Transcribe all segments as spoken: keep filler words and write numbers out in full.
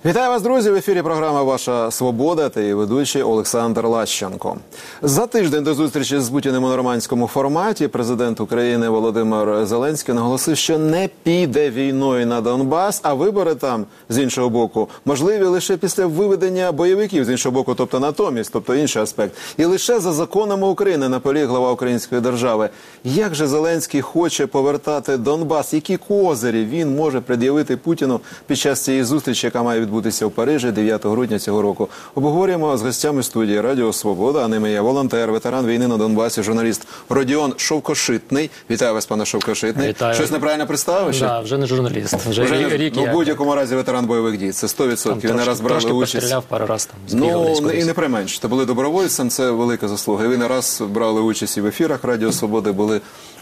Вітаю вас, друзі! В ефірі програма «Ваша свобода» та її ведучий Олександр Лащенко. За тиждень до зустрічі з Путіним у нормандському форматі президент України Володимир Зеленський наголосив, що не піде війною на Донбас, а вибори там, з іншого боку, можливі лише після виведення бойовиків, з іншого боку, тобто натомість, тобто інший аспект. І лише за законами України, наполіг глава української держави. Як же Зеленський хоче повертати Донбас? Які козирі він може пред'явити Путіну під час цієї зустрічі, яка має відбутися у Парижі дев'ятого грудня цього року? Обговорюємо з гостями студії Радіо Свобода, а ними є волонтер, ветеран війни на Донбасі, журналіст Родіон Шовкошитний. Вітаю вас, пане Шовкошитний. Вітаю. Щось неправильно представив? Так, да, вже не журналіст. Вже, вже рік, рік ну, я. В будь-якому разі ветеран бойових дій. Це сто відсотків. Ви не раз брали трошки участь. постріляв пару раз там. Ну, і не применшите. Були добровольцем, це велика заслуга. І ви не раз брали участь і в ефірах Радіо Свободи, були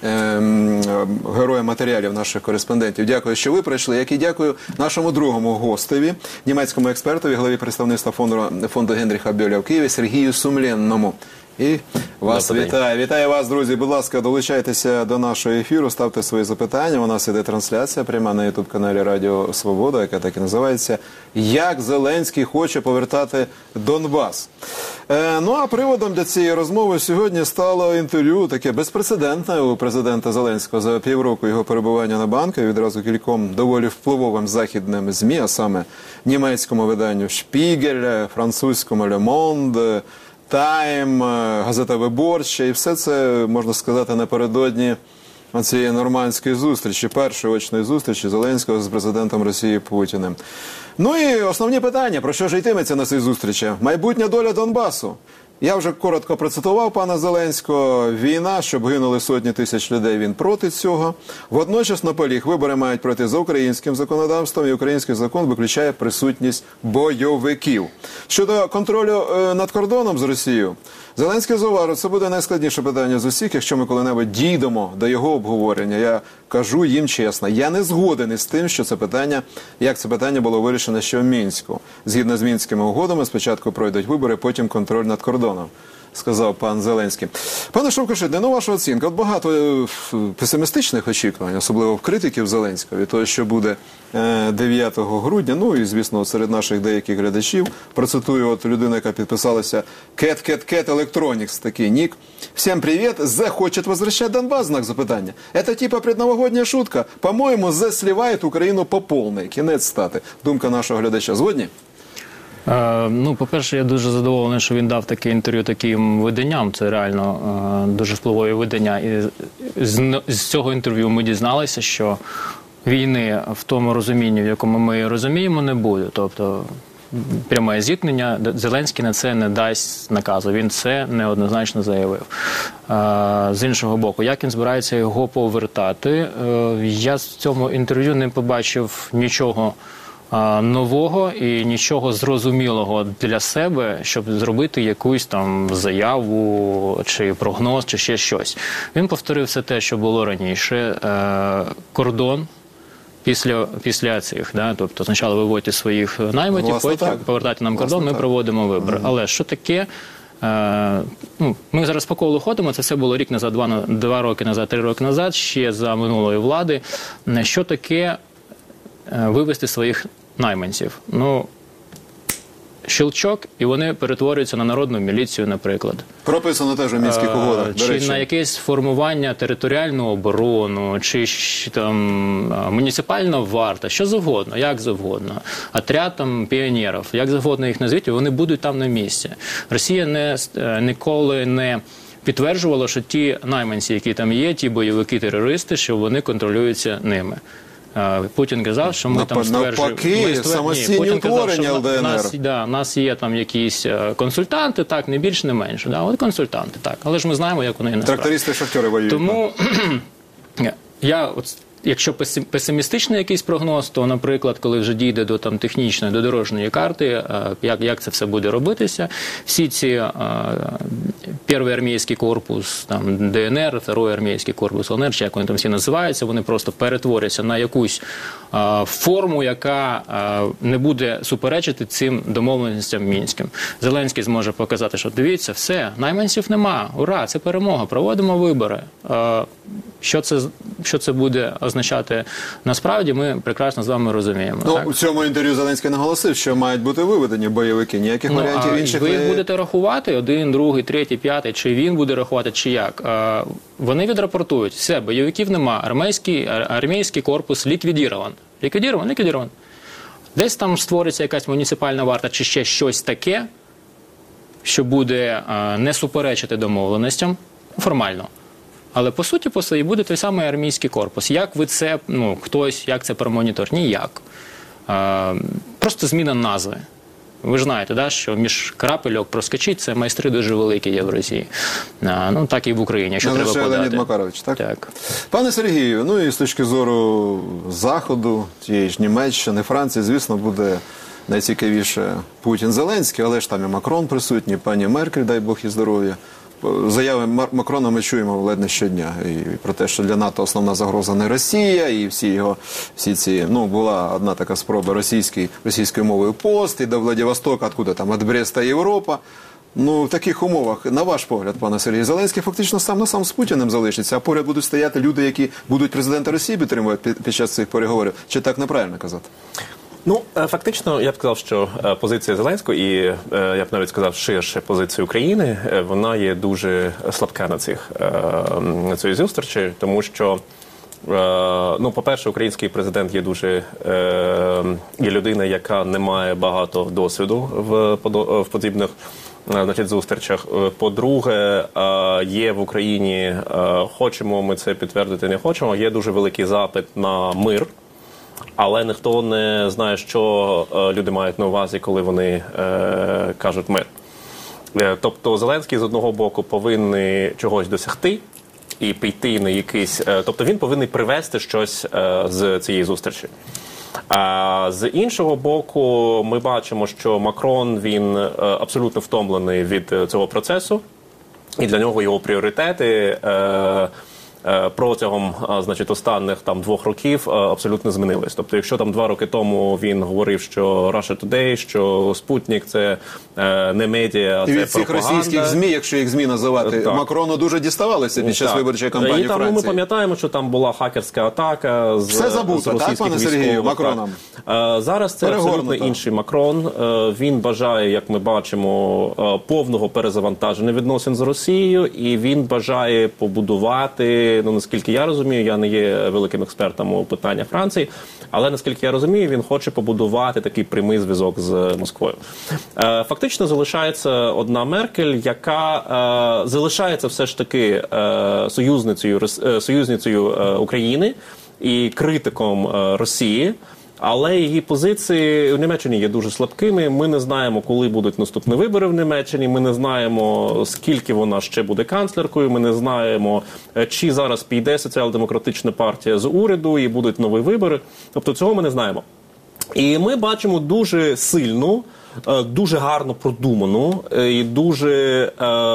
ем, героєм матеріалів наших кореспондентів. Дякую, що ви прийшли. Як і дякую нашому другому гостеві, німецькому експертові, главі представництва фонду, фонду Генріха Бьоля в Києві Сергію Сумленному. І вас вітаю. Вітаю вас, друзі. Будь ласка, долучайтеся до нашого ефіру, ставте свої запитання. У нас іде трансляція пряма на ютуб-каналі Радіо Свобода, яка так і називається «Як Зеленський хоче повертати Донбас». Е, ну, а приводом для цієї розмови сьогодні стало інтерв'ю, таке безпрецедентне у президента Зеленського за півроку його перебування на Банковій, відразу кільком доволі впливовим західним ЗМІ, а саме німецькому виданню «Шпігель», французькому «Ле Монд», «Тайм», газета «Виборча», і все це, можна сказати, напередодні цієї нормандської зустрічі, першої очної зустрічі Зеленського з президентом Росії Путіним. Ну і основні питання, про що ж йтиметься на цій зустрічі? Майбутня доля Донбасу. Я вже коротко процитував пана Зеленського. Війна, щоб гинули сотні тисяч людей, він проти цього. Водночас наполіг, вибори мають пройти за українським законодавством, і український закон виключає присутність бойовиків. Щодо контролю е, над кордоном з Росією, Зеленський зауважив, це буде найскладніше питання з усіх, якщо ми коли-небудь дійдемо до його обговорення. Я кажу їм чесно, я не згоден із тим, що це питання, як це питання було вирішено ще в Мінську. Згідно з Мінськими угодами, спочатку пройдуть вибори, потім контроль над кордоном, сказав пан Зеленський. Пане Шовкошитний, ну ваша оцінка. От багато песимістичних очікувань, особливо в критиків Зеленського, від того, що буде дев'ятого грудня. Ну і, звісно, серед наших деяких глядачів. Процитую от людину, яка підписалася Cat Cat Cat Electronics, такий нік. Всем привет, Зе хочет возвращать Донбас, знак запитання. Это типа предновогодняя шутка. По-моему, Зе сливает Україну по повній. Кінець стати. Думка нашого глядача. Згодні? Е, ну, по-перше, я дуже задоволений, що він дав таке інтерв'ю таким виданням. Це реально е, дуже впливові видання. І з, з цього інтерв'ю ми дізналися, що війни в тому розумінні, в якому ми її розуміємо, не буде. Тобто пряме зіткнення, Зеленський на це не дасть наказу. Він це неоднозначно заявив. Е, з іншого боку, як він збирається його повертати, е, я в цьому інтерв'ю не побачив нічого нового і нічого зрозумілого для себе, щоб зробити якусь там заяву, чи прогноз, чи ще щось. Він повторив все те, що було раніше. Кордон після, після цих, да? Тобто спочатку виводьте своїх наймитів, Власне, потім так. повертайте нам кордон, Власне, ми так. проводимо вибори. Mm-hmm. Але що таке? Ну, ми зараз по колу ходимо, це все було рік назад, два, два роки назад, три роки назад, ще за минулої влади. Що таке вивести своїх найманців? Ну, щелчок, і вони перетворюються на народну міліцію, наприклад. Прописано теж у Мінських угодах, до Чи речі. на якесь формування територіальну оборону, чи там муніципальна варта, що завгодно, як завгодно. Отряд там піонерів, як завгодно їх назвіть, вони будуть там на місці. Росія не, ніколи не підтверджувала, що ті найманці, які там є, ті бойовики-терористи, що вони контролюються ними. Путін казав, що ми Нап... там стверджуємо... Навпаки, самостійні утворення ел де ен ер. У нас, да, у нас є там якісь консультанти, так, не більше, не менше. Да, от консультанти, так. Але ж ми знаємо, як вони насправді. Трактористи і шахтери воюють. Тому я... От, якщо песимістичний якийсь прогноз, то, наприклад, коли вже дійде до там технічної, до дорожньої карти, як, як це все буде робитися, всі ці перший армійський корпус, там, де ен ер, другий армійський корпус ел ен ер, чи як вони там всі називаються, вони просто перетворяться на якусь а, форму, яка а, не буде суперечити цим домовленостям мінським. Зеленський зможе показати, що дивіться, все, найманців нема, ура, це перемога, проводимо вибори. А, Що це, що це буде означати насправді, ми прекрасно з вами розуміємо. Ну, так? у цьому інтерв'ю Зеленський наголосив, що мають бути виведені бойовики, ніяких Ну, варіантів а інших. ви їх не- будете рахувати, один, другий, третій, п'ятий, чи він буде рахувати, чи як. А, вони відрапортують, все, бойовиків нема, армійський, ар- армійський корпус ліквідірован. Ліквідірован, ліквідірован. Десь там створиться якась муніципальна варта, чи ще щось таке, що буде а, не суперечити домовленостям, формально. Але по суті, по своїй буде той самий армійський корпус. Як ви це, ну, хтось, як це промонітор? Ніяк. А, просто зміна назви. Ви ж знаєте, да, що між крапельок проскочить, це майстри дуже великі є в Росії. А, ну, так і в Україні, якщо Не треба лише подати. Леонід Макарович, так? Так. Пане Сергію, ну і з точки зору Заходу, тієї ж Німеччини, Франції, звісно, буде найцікавіше Путін-Зеленський, але ж там і Макрон присутній, пані Меркель, дай Бог їй здоров'я. Заяви Мар- Макрона ми чуємо ледь не щодня. І про те, що для НАТО основна загроза не Росія, і всі його, всі ці, ну, була одна така спроба російської, російською мовою пост, і до Владивостока, откуда там, від Бреста Європа. Ну, в таких умовах, на ваш погляд, пане Сергій, Зеленський фактично сам на сам з Путіним залишиться, а поряд будуть стояти люди, які будуть президента Росії підтримувати під, під час цих переговорів. Чи так неправильно казати? Ну, е, фактично, я б сказав, що е, позиція Зеленського і, е, я б навіть сказав, ширше позиція України, е, вона є дуже слабка на цих е, на цій зустрічі, тому що, е, ну, по-перше, український президент є дуже е, є людина, яка не має багато досвіду в, подо- в подібних е, значить, зустрічах. Е, По-друге, е, є в Україні, е, хочемо ми це підтвердити, не хочемо, є дуже великий запит на мир. Але ніхто не знає, що е, люди мають на увазі, коли вони е, кажуть мир. Е, тобто Зеленський з одного боку повинен чогось досягти і піти на якийсь... Е, тобто він повинен привести щось е, з цієї зустрічі. А з іншого боку, ми бачимо, що Макрон, він е, абсолютно втомлений від е, цього процесу. І для нього його пріоритети... Е, протягом, значить, останніх там двох років абсолютно змінились. Тобто, якщо там два роки тому він говорив, що Russia Today, що Спутник – це не медіа, а І це від цих пропаганда. російських ЗМІ, якщо їх ЗМІ називати, Так. Макрону дуже діставалося під час Так. виборчої кампанії І там, Франції. ми пам'ятаємо, що там була хакерська атака з, Все забуто, з так, російських пане Сергію, військових. Макроном? Так. Е, Зараз це Перегорнуто. абсолютно інший Макрон. Е, Він бажає, як ми бачимо, е, повного перезавантаження відносин з Росією, і він бажає побудувати, ну, наскільки я розумію, я не є великим експертом у питаннях Франції, але, наскільки я розумію, він хоче побудувати такий прямий зв'язок з Москвою. Е, Фактично залишається одна Меркель, яка е, залишається все ж таки е, союзницею, Рос- е, союзницею е, України і критиком е, Росії. Але її позиції в Німеччині є дуже слабкими. Ми не знаємо, коли будуть наступні вибори в Німеччині. Ми не знаємо, скільки вона ще буде канцлеркою. Ми не знаємо, чи зараз піде соціал-демократична партія з уряду і будуть нові вибори. Тобто цього ми не знаємо. І ми бачимо дуже сильну, дуже гарно продуману і дуже,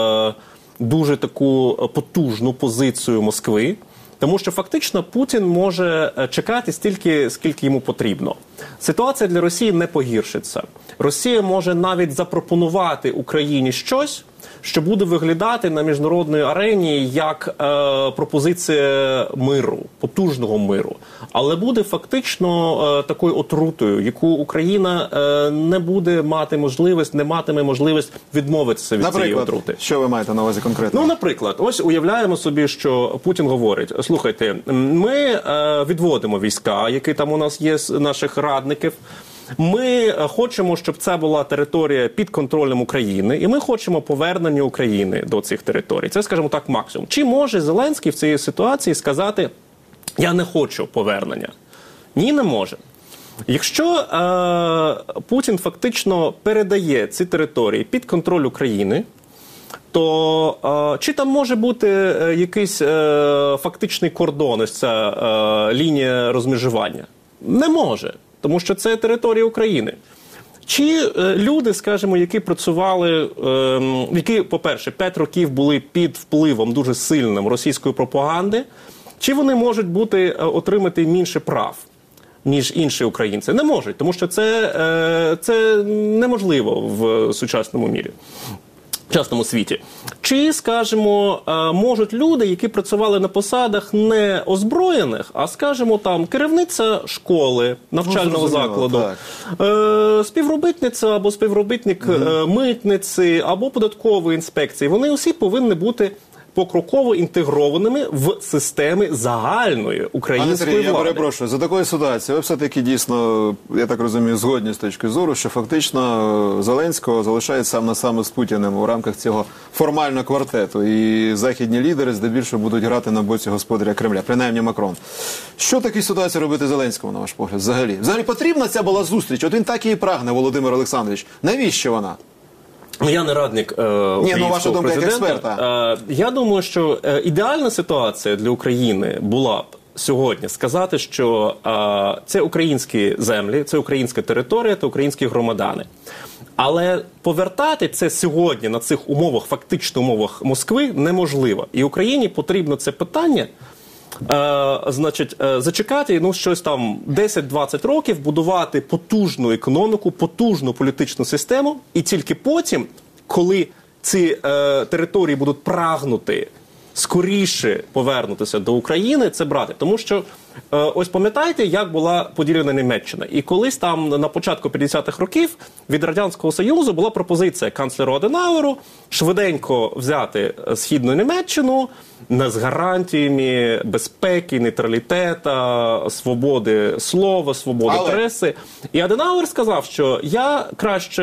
дуже таку потужну позицію Москви. Тому що фактично Путін може чекати стільки, скільки йому потрібно. Ситуація для Росії не погіршиться. Росія може навіть запропонувати Україні щось, що буде виглядати на міжнародній арені як е, пропозиція миру, потужного миру. Але буде фактично е, такою отрутою, яку Україна е, не буде мати можливість, не матиме можливість відмовитися від цієї Наприклад, отрути. що ви маєте на увазі конкретно? Ну, наприклад, ось уявляємо собі, що Путін говорить: слухайте, ми е, відводимо війська, які там у нас є з наших радників. Ми хочемо, щоб це була територія під контролем України, і ми хочемо повернення України до цих територій. Це, скажімо так, максимум. Чи може Зеленський в цій ситуації сказати: я не хочу повернення? Ні, не може. Якщо е, Путін фактично передає ці території під контроль України, то е, чи там може бути е, якийсь е, фактичний кордон, ось ця е, лінія розмежування? Не може, тому що це територія України. Чи е, люди, скажімо, які працювали, е, які, по-перше, п'ять років були під впливом дуже сильним російської пропаганди, чи вони можуть бути, е, отримати більше прав, ніж інші українці? Не можуть, тому що це, е, це неможливо в сучасному мірі. сучасному світі. Чи, скажімо, можуть люди, які працювали на посадах не озброєних, а, скажімо, там керівниця школи, навчального ну, закладу, е, співробітниця або співробітник mm-hmm. митниці або податкової інспекції, вони усі повинні бути покроково інтегрованими в системи загальної української Пане Сергій, влади. я перепрошую, за такої ситуації ви все-таки дійсно, я так розумію, згодні з точки зору, що фактично Зеленського залишають сам на сам з Путіним у рамках цього формального квартету. І західні лідери здебільшого будуть грати на боці господаря Кремля, принаймні Макрон. Що в такій ситуації робити Зеленському, на ваш погляд, взагалі? Взагалі потрібна ця була зустріч? От він так і прагне, Володимир Олександрович. Навіщо вона? Я не радник е, Ні, ну, ваша думка як президента. експерта. Е, я думаю, що е, ідеальна ситуація для України була б сьогодні сказати, що е, це українські землі, це українська територія, це українські громадяни. Але повертати це сьогодні на цих умовах, фактично умовах Москви, неможливо. І Україні потрібно це питання Е, значить, е, зачекати, ну, щось там десять-двадцять років, будувати потужну економіку, потужну політичну систему, і тільки потім, коли ці е, території будуть прагнути скоріше повернутися до України, це брати. Тому що, е, ось пам'ятаєте, як була поділена Німеччина? І колись там на початку п'ятдесятих років від Радянського Союзу була пропозиція канцлеру Аденауеру швиденько взяти Східну Німеччину з гарантіями безпеки, нейтралітета, свободи слова, свободи Але... преси. І Аденауер сказав, що я краще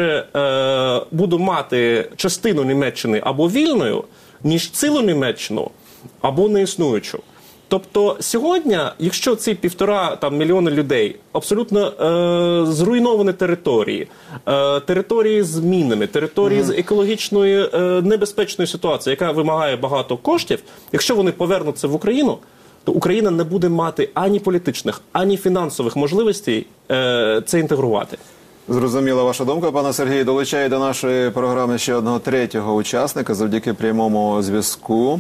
е, буду мати частину Німеччини або вільною, ніж цілу Німеччину, або неіснуючу. Тобто сьогодні, якщо ці півтора там, мільйони людей абсолютно е, зруйновані території, е, території з мінами, території mm-hmm. з екологічної е, небезпечної ситуації, яка вимагає багато коштів, якщо вони повернуться в Україну, то Україна не буде мати ані політичних, ані фінансових можливостей е, це інтегрувати. Зрозуміла ваша думка, пане Сергій. Долучаю до нашої програми ще одного третього учасника завдяки прямому зв'язку.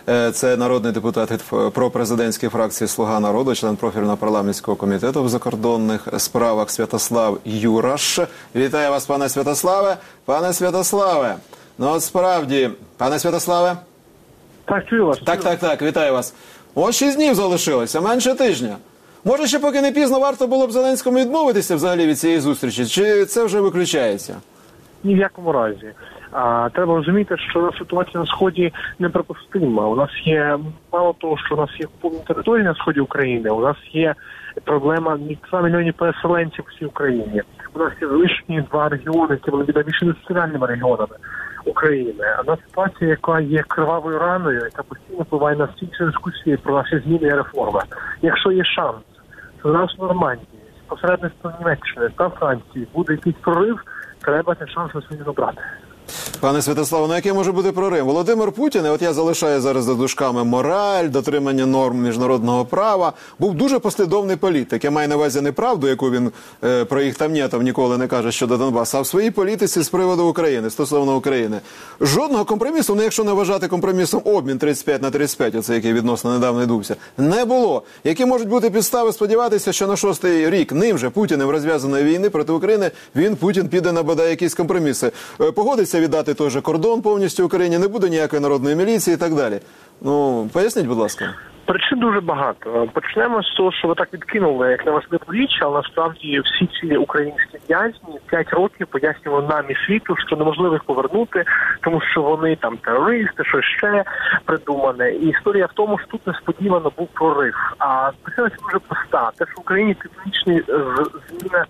Це народний депутат від пропрезидентської фракції «Слуга народу», член профільного парламентського комітету в закордонних справах Святослав Юраш. Вітаю вас, пане Святославе. Пане Святославе, ну от справді, пане Святославе? Так, чую вас. Так, так, так, вітаю вас. Ось шість днів залишилося, менше тижня. Може, ще поки не пізно варто було б Зеленському відмовитися взагалі від цієї зустрічі? Чи це вже виключається? Ні в якому разі. А, треба розуміти, що ситуація на Сході неприпустима. У нас є, мало того, що у нас є повні території на Сході України, у нас є проблема два мільйони переселенців у всій Україні. У нас є лишні два регіони, які були відоміші національними регіонами України. А на ситуація, яка є кривавою раною, яка постійно впливає на всі ці дискусії про наші зміни і реформи. Якщо є шанс, що зараз в Нормандії, з посередництвом Німеччини та Франції буде якийсь прорив, треба цей шанс на сьогодні набрати. Пане Святославе, ну який може бути прорив? Володимир Путін, от я залишаю зараз за дужками мораль, дотримання норм міжнародного права, був дуже послідовний політик. Я маю на увазі не правду, яку він е, про їх там нєтов ніколи не каже щодо Донбасу, а в своїй політиці з приводу України, стосовно України. Жодного компромісу, ну якщо не вважати компромісом обмін тридцять п'ять на тридцять п'ять, оце який відносно недавно відбувся, не було. Які можуть бути підстави сподіватися, що на шостий рік ним же, Путіним, розв'язаної війни проти України, він, Путін, піде на бодай якісь компроміси. Е, погодиться віддати той же кордон повністю Україні, не буде ніякої народної міліції і так далі. Ну, поясніть, будь ласка. Причин дуже багато. Почнемо з того, що ви так відкинули, як на важливу річ, але насправді всі ці українські в'язні п'ять років пояснювали нам і світу, що неможливо їх повернути, тому що вони там терористи, що ще придумане. І історія в тому, що тут несподівано був прорив. А причина дуже проста. Те, що в Україні тектонічні зміни...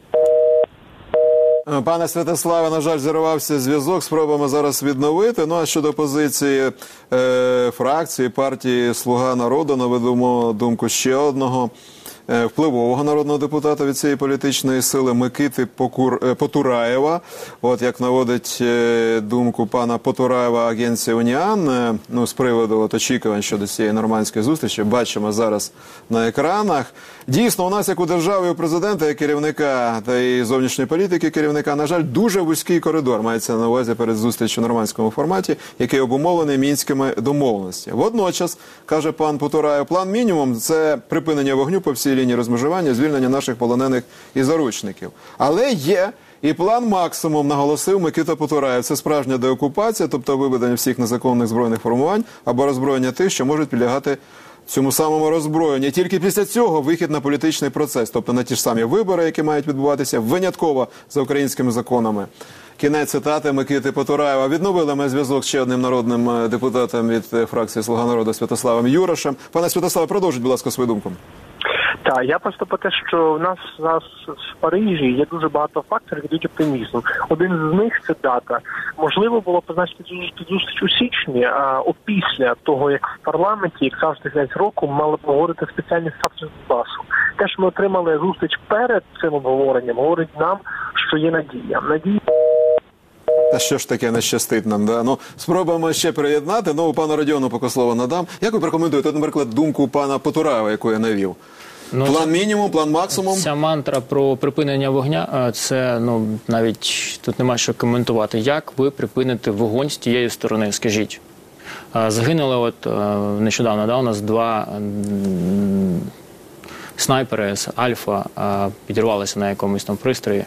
Пане Святославе, на жаль, зірвався зв'язок, спробуємо зараз відновити. Ну, а щодо позиції е, фракції, партії «Слуга народу», наведемо думку ще одного е, впливового народного депутата від цієї політичної сили Микити Покур... е, Потураєва. От як наводить е, думку пана Потураєва агенція «Уніан», е, ну, з приводу от, очікувань щодо цієї нормандської зустрічі, бачимо зараз на екранах. Дійсно, у нас, як у держави, у президента, як керівника та і зовнішньої політики керівника, на жаль, дуже вузький коридор мається на увазі перед зустрічю в нормандському форматі, який обумовлений мінськими домовленостями. Водночас, каже пан Потураєв, план мінімум – це припинення вогню по всій лінії розмежування, звільнення наших полонених і заручників. Але є І план «Максимум», наголосив Микита Потураєв. Це справжня деокупація, тобто виведення всіх незаконних збройних формувань або роззброєння тих, що можуть підлягати цьому самому роззброєнні. Тільки після цього вихід на політичний процес, тобто на ті ж самі вибори, які мають відбуватися винятково за українськими законами. Кінець цитати Микити Потураєва. Відновили ми зв'язок з ще одним народним депутатом від фракції «Слуга народу» Святославом Юрашем. Пане Святославе, продовжіть, будь ласка, свою думку. Так, я просто про те, що в нас зараз в Парижі є дуже багато факторів, які дають оптимізм. Один з них – це дата. Можливо, було позначити цю зустріч у січні, а опісля того, як в парламенті, як завжди кінець року, мали б говорити спеціальний статус Донбасу. Те, що ми отримали зустріч перед цим обговоренням, говорить нам, що є надія. Надія. Та що ж таке не щастить нам, да? Ну, спробуємо ще приєднати. Ну, пану Радіону поки слово надам. Як ви прокоментуєте, наприклад, думку пана Потураєва, яку я навів? Ну, план мінімум, план максимум? Ця мантра про припинення вогня, це, ну, навіть тут нема що коментувати. Як ви припините вогонь з тієї сторони, скажіть? Загинули от нещодавно, да, у нас два снайпери з Альфа підірвалися на якомусь там пристрої.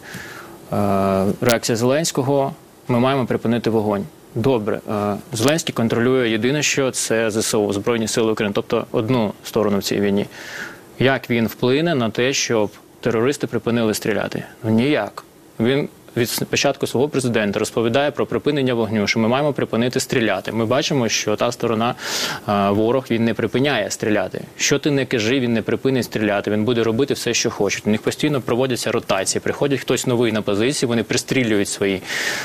Реакція Зеленського: ми маємо припинити вогонь. Добре, Зеленський контролює єдине, що це ЗСУ, Збройні Сили України, тобто одну сторону в цій війні. Як він вплине на те, щоб терористи припинили стріляти? Ну, ніяк. Він від початку свого президента розповідає про припинення вогню, що ми маємо припинити стріляти. Ми бачимо, що та сторона, ворог, він не припиняє стріляти. Що ти не кажи, він не припинить стріляти, він буде робити все, що хоче. У них постійно проводяться ротації, приходять хтось новий на позиції, вони пристрілюють свої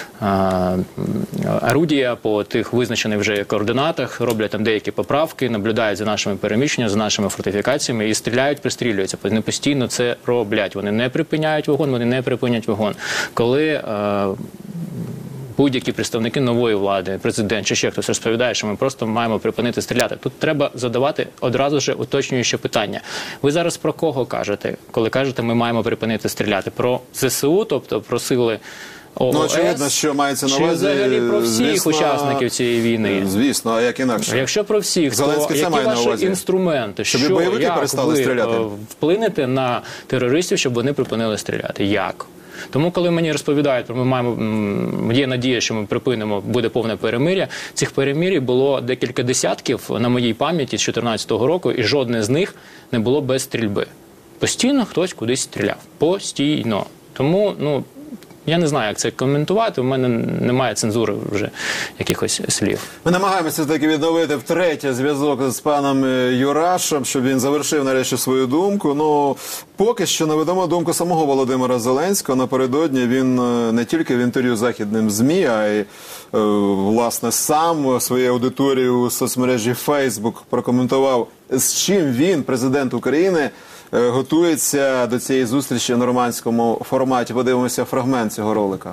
а, орудія по тих визначених вже координатах, роблять там деякі поправки, наблюдають за нашими переміщеннями, за нашими фортифікаціями і стріляють, пристрілюються. Вони постійно це роблять. Вони не припиняють вогонь, вони не припинять вогонь. Коли Коли е, будь-які представники нової влади, президент чи ще хтось розповідає, що ми просто маємо припинити стріляти, тут треба задавати одразу ж уточнююче питання. Ви зараз про кого кажете, коли кажете, ми маємо припинити стріляти? Про ЗСУ, тобто про сили ООС? Ну, очевидно, що мається на увазі, чи взагалі про всіх звісно, учасників цієї війни? Звісно, а як інакше? Якщо про всіх, Зеленський то які ваші інструменти? Щоб що, бойовики як перестали ви стріляти? вплинете на терористів, щоб вони припинили стріляти? Як? Тому, коли мені розповідають, ми маємо, є надія, що ми припинимо, буде повне перемир'я, цих перемир'їв було декілька десятків на моїй пам'яті з дві тисячі чотирнадцятого року, і жодне з них не було без стрільби. Постійно хтось кудись стріляв. Постійно. Тому, ну, я не знаю, як це коментувати, у мене немає цензури вже якихось слів. Ми намагаємося таки відновити втретє зв'язок з паном Юрашем, щоб він завершив нарешті свою думку. Ну, поки що наведемо думку самого Володимира Зеленського. Напередодні він не тільки в інтерв'ю західним ЗМІ, а й, власне, сам своєю аудиторією у соцмережі Facebook прокоментував, з чим він, президент України, готується до цієї зустрічі в нормандському форматі. Подивимося фрагмент цього ролика.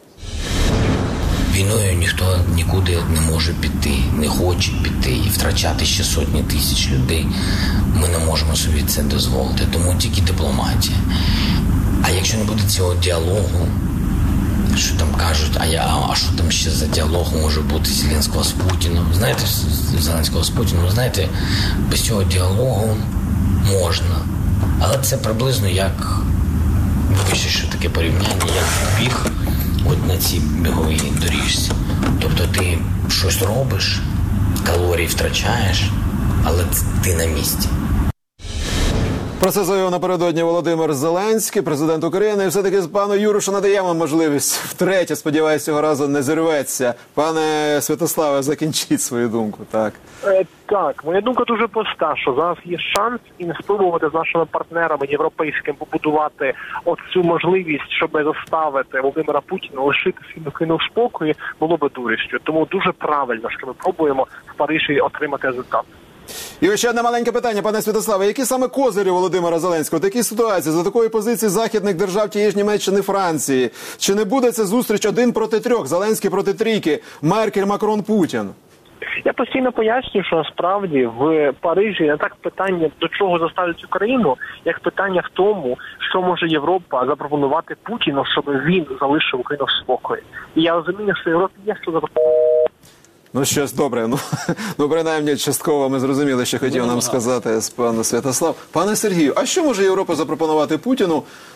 Війною ніхто нікуди не може піти, не хоче піти і втрачати ще сотні тисяч людей. Ми не можемо собі це дозволити, тому тільки дипломатія. А якщо не буде цього діалогу, що там кажуть, а, я, а що там ще за діалог може бути Зеленського з Путіним? Знаєте, Зеленського з Путіним, знаєте, без цього діалогу можна. Але це приблизно як, вибачте, що таке порівняння, як біг от на цій біговій доріжці. Тобто ти щось робиш, калорії втрачаєш, але ти на місці. Про це заявив напередодні Володимир Зеленський, президент України. І все-таки з пану Юрушу надаємо можливість втретє, сподіваюся, цього разу не зірветься. Пане Святославе, закінчіть свою думку. Так. Е, так, моя думка дуже проста, що зараз є шанс і не спробувати з нашими партнерами європейськими побудувати оцю можливість, щоб заставити Володимира Путіна лишити свою країну в спокої, було би дурістю. Тому дуже правильно, що ми пробуємо в Парижі отримати результат. І ще одне маленьке питання, пане Святославе. Які саме козирі Володимира Зеленського? Такі ситуації, за такої позиції західних держав, тієї ж Німеччини, Франції. Чи не буде це зустріч один проти трьох? Зеленський проти трійки? Меркель, Макрон, Путін? Я постійно пояснюю, що насправді в Парижі не так питання, до чого заставлять Україну, як питання в тому, що може Європа запропонувати Путіну, щоб він залишив Україну в спокої. І я розумію, що Європі є що запропонувати. Ну, щось добре. Ну, ну, принаймні, частково ми зрозуміли, що хотів нам сказати пан Святослав. Пане Сергію, а що може Європа запропонувати Путіну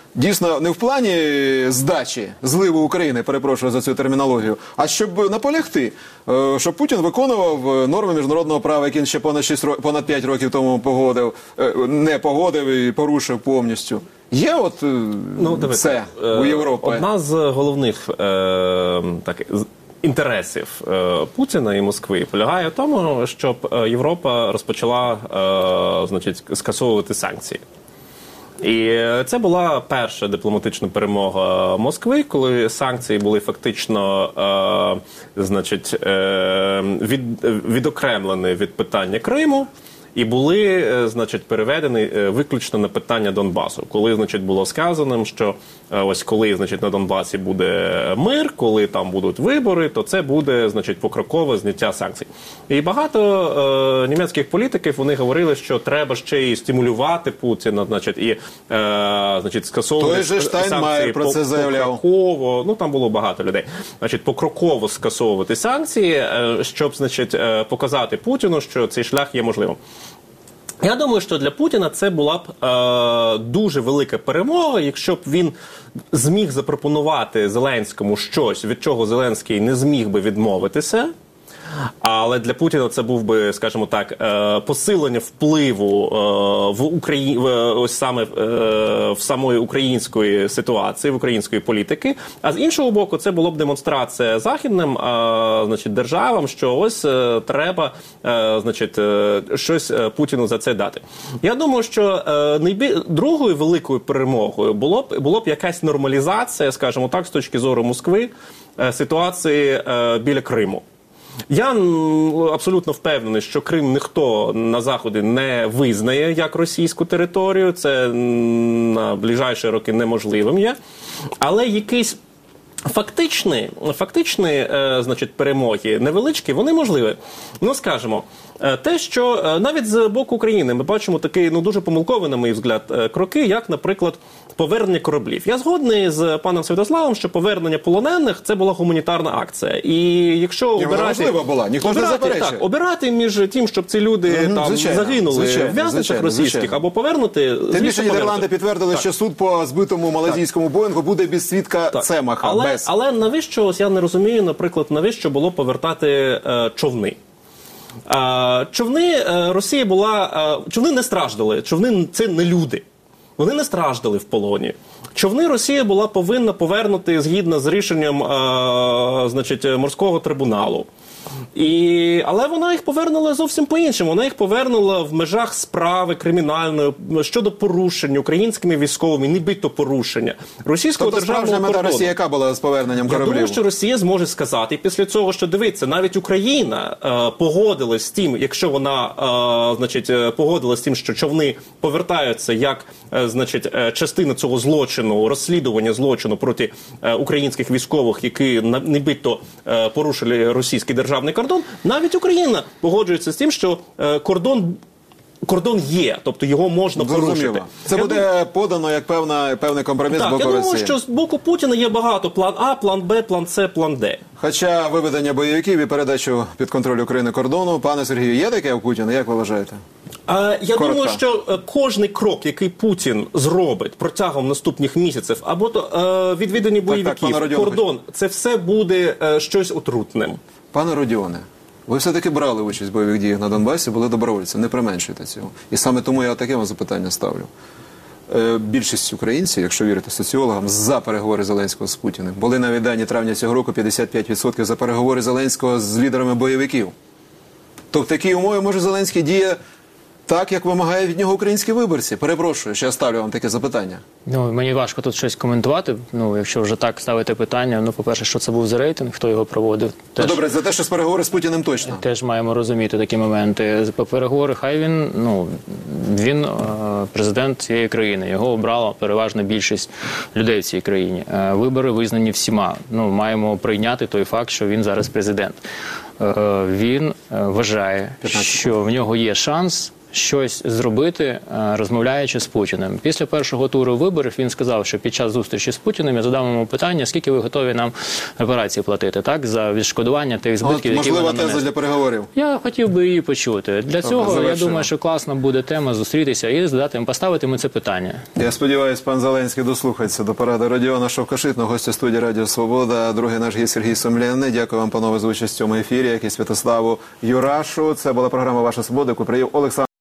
Дійсно, не в плані здачі, зливу України, перепрошую за цю термінологію, а щоб наполягти, е, щоб Путін виконував норми міжнародного права, які він ще понад шість ро- понад п'ять років тому погодив, е, не погодив і порушив повністю. Є от е, Ну, дивіться, це е, у Європі? Одна з головних е, так, з- інтересів е, Путіна і Москви полягає в тому, щоб е, Європа розпочала е, значить, скасовувати санкції. І це була перша дипломатична перемога Москви, коли санкції були фактично е, значить, е, від, відокремлені від питання Криму і були е, значить, переведені е, виключно на питання Донбасу. Коли, значить, було сказано, що е, ось коли, значить, на Донбасі буде мир, коли там будуть вибори, то це буде, значить, покрокове зняття санкцій. І багато е, німецьких політиків, вони говорили, що треба ще й стимулювати Путіна, значить, і е, значить, скасовувати Той же Штайнмаєр про це заявляв. покроково, ну там було багато людей, значить, покроково скасовувати санкції, е, щоб, значить, е, показати Путіну, що цей шлях є можливим. Я думаю, що для Путіна це була б е, дуже велика перемога, якщо б він зміг запропонувати Зеленському щось, від чого Зеленський не зміг би відмовитися. Але для Путіна це був би, скажімо так, е, посилення впливу е, в Україні, в, ось саме е, в самої української ситуації, в української політики. А з іншого боку, це було б демонстрація західним е, значить, державам, що ось е, треба е, значить, е, щось е, Путіну за це дати. Я думаю, що е, найбіль... другою великою перемогою було б, було б якась нормалізація, скажімо так, з точки зору Москви, е, ситуації е, біля Криму. Я абсолютно впевнений, що Крим ніхто на Заході не визнає як російську територію. Це на ближайші роки неможливим є. Але якийсь фактичні, фактичні е, значить, перемоги, невеличкі, вони можливі. Ну, скажімо, е, те, що е, навіть з боку України ми бачимо такі, ну, дуже помилкові, на мій взгляд, е, кроки, як, наприклад, повернення кораблів. Я згодний з паном Святославом, що повернення полонених – це була гуманітарна акція. І якщо Ні, вона обирати, важлива була, ніхто ж не обирати, заперечує. так, обирати між тим, щоб ці люди Мгм, там звичайно, загинули звичайно, в в'язницях звичайно, російських, звичайно. або повернути, Тим звісно, більше Нідерланди повернути. підтвердили, Так. що суд по збитому малазійському Боїнгу буде без свідка Так. Цемаха. Але, без. але навіщо, ось я не розумію, наприклад, навіщо було повертати е, човни? Е, човни е, Росія була, е, човни не страждали, човни це не люди. Вони не страждали в полоні. Човни Росія була повинна повернути згідно з рішенням е, значить, морського трибуналу. І, але вона їх повернула зовсім по-іншому. Вона їх повернула в межах справи кримінальної щодо порушення українськими військовими, нібито порушення російського Тобто справжня державного мета кордону. Росії яка була з поверненням Я кораблів? думаю, що Росія зможе сказати після цього, що дивіться, навіть Україна е, погодилась з тим, якщо вона е, значить, е, погодилась з тим, що човни повертаються як е, значить, е, частина цього злочину, розслідування злочину проти е, українських військових, які на- нібито е, порушили російський державний кордон, навіть Україна погоджується з тим, що е, кордон Кордон є, тобто його можна порушити. Зрозуміло. Це Я буде подано як певна, певний компроміс з Так, я боку думаю, Росії. що з боку Путіна є багато. План А, план Б, план С, план Д. Хоча виведення бойовиків і передачу під контроль України кордону, пане Сергію, є таке у Путіна? Як ви вважаєте? А, я Коротко. думаю, що е, кожний крок, який Путін зробить протягом наступних місяців, або то е, відвідання бойовиків, пане Родіон, кордон, це все буде е, щось отрутним. Пане Родіоне, ви все-таки брали участь в бойових діях на Донбасі, були добровольцем, не применшуйте цього. І саме тому я таке вам запитання ставлю. Е, більшість українців, якщо вірити соціологам, за переговори Зеленського з Путіним. Були навіть дані травня цього року п'ятдесят п'ять відсотків за переговори Зеленського з лідерами бойовиків. То в такій умові може Зеленський діє так, як вимагає від нього українські виборці. Перепрошую, що я ставлю вам таке запитання. Ну, мені важко тут щось коментувати. Ну, якщо вже так ставити питання, ну, по-перше, що це був за рейтинг, хто його проводив. Ну, добре, за те, що з переговори з Путіним точно. Теж маємо розуміти такі моменти. По переговори, хай він, ну, він е, президент цієї країни. Його обрала переважна більшість людей в цій країні. Е, вибори визнані всіма. Ну, маємо прийняти той факт, що він зараз президент. Е, він е, вважає, що в нього є шанс щось зробити, е, розмовляючи з Путіним. Після першого туру виборів він сказав, що під час зустрічі з Путіним я задав йому питання, скільки ви готові нам репарації платити, так, за відшкодування тих збитків, От, які ви можлива нам теза нанесли. для переговорів. Я хотів би її почути. Для цього, я завершуємо. думаю, що класно буде тема зустрітися і задати, поставити ми це питання. Я сподіваюся, пан Зеленський дослухається до поради Родіона Шовкашитного, гостя студії Радіо Свобода. Другий наш гість Сергій Сомляни. Дякую вам, панове, за участь в цьому ефірі, як і Святославу Юрашу. Це була програма «Ваша свобода», яку привів Олександр